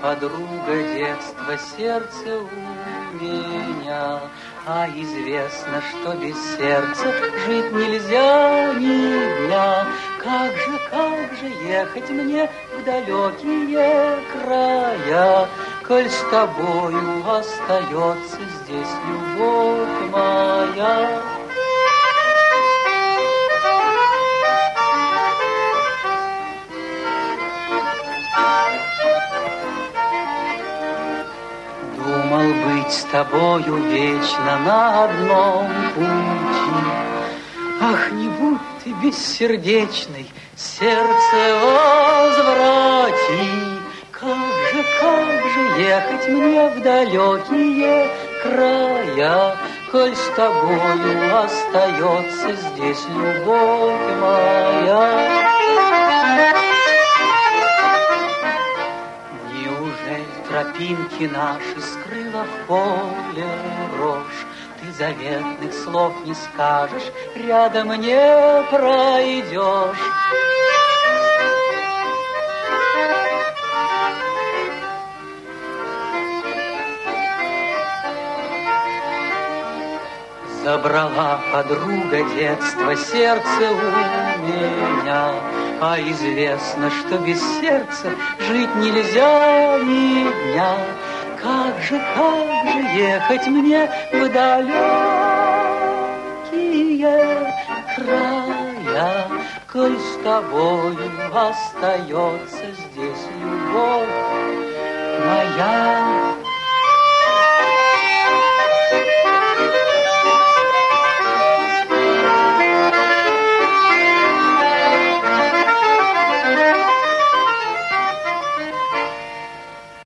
подруга детства, сердце у меня. А известно, что без сердца жить нельзя ни дня. Как же ехать мне в далекие края, коль с тобою остается здесь любовь моя. Думал быть с тобою вечно на одном пути. Ах, не будь ты бессердечной, сердце возврати. Как же ехать мне в далекие края, коль с тобою остается здесь любовь моя. Тропинки наши скрыла в поле рожь, ты заветных слов не скажешь, рядом не пройдешь. Забрала подруга детства сердце у меня, а известно, что без сердца жить нельзя ни дня. Как же ехать мне в далекие края, коль с тобою остается здесь любовь моя.